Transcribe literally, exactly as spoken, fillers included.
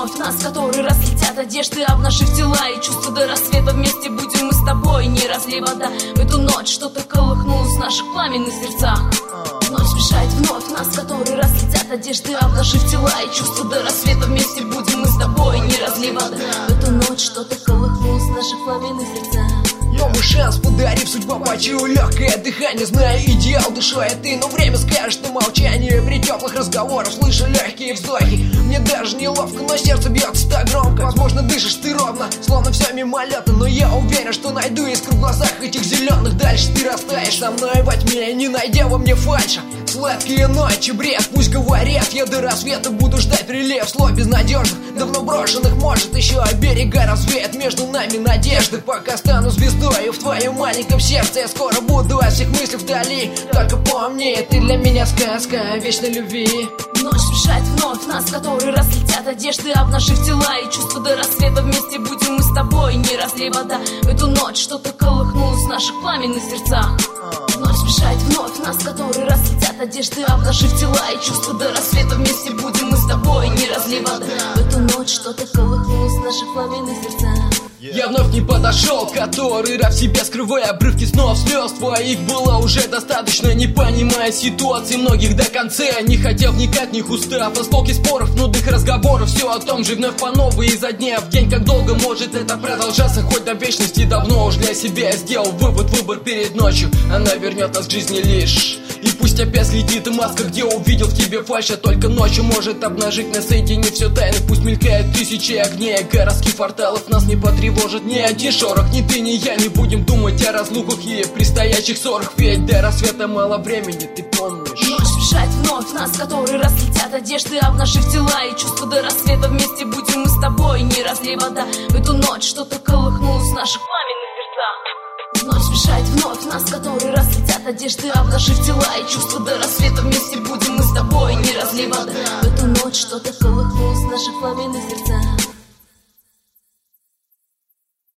вновь нас, который раз летят одежды, обнажив тела и чувства до рассвета. Вместе будем мы с тобой, не разлей вода. В эту ночь что-то колыхнулось в наших пламенных сердцах. Вновь смешает вновь нас, который раз летят одежды, обнажив тела и чувства до рассвета. Вместе будем мы с тобой, не разлей вода. В эту ночь что-то колыхнулось в наших пламенных сердцах. Новый шанс подарив, судьба почую легкое дыхание. Знаю идеал душой, а ты, но время скажет, что молчание при теплых разговорах. Слышу легкие вздохи, мне даже неловко, но сердце бьется так громко. Возможно, дышишь ты ровно, словно все мимолетно, но я уверен, что найду искру в глазах этих зеленых. Дальше ты растаешь со мной во тьме, не найдя во мне фальша. Сладкие ночи, бред, пусть говорят, я до рассвета буду ждать прилив слов безнадежных, давно брошенных. Может, еще берега развеет между нами надежды. Пока стану звездой в твоем маленьком сердце, я скоро буду от всех мыслей вдали. Только помни, ты для меня сказка вечной любви. Ночь смешает вновь нас, который раз летят одежды, обнажив тела и чувства до рассвета. Вместе будем мы с тобой, не разлей вода. В эту ночь что-то колыхнулось в наших пламенных сердцах. Ночь смешает вновь нас, который раз летят одежды, обнажив тела и чувства до рассвета. Вместе будем мы с тобой, не разлей вода. В эту ночь что-то колыхнулось в наших пламенных сердцах. Я вновь не подошел, который раз в себе скрывая обрывки снов, слез твоих было уже достаточно. Не понимая ситуации многих до конца, не хотел вникать в них, устав от столки споров, нудных разговоров. Все о том же вновь по новой, изо дня в день. Как долго может это продолжаться, хоть до вечности. Давно уж для себя я сделал вывод, выбор перед ночью. Она вернет нас к жизни лишь. И пусть опять следит маска, где увидел в тебе фальшь, а только ночью может обнажить нас, соединив все тайны. Пусть мелькает тысячи огней, городских порталов нас не потревожит ни один шорох. Ни ты, ни я не будем думать о разлуках и предстоящих ссорах, ведь до рассвета мало времени, ты помнишь. Ночь смешает вновь нас, который раз летят одежды, обнажив тела и чувства до рассвета. Вместе будем мы с тобой, не разлей вода. В эту ночь что-то колыхнулось в наших пламенных сердцах. Ночь смешает вновь нас, который раз летят одежды, обнажив тела и чувства до рассвета. Вместе будем мы с тобой, не разлей вода. В эту ночь что-то колыхнулось в наших пламенных сердцах.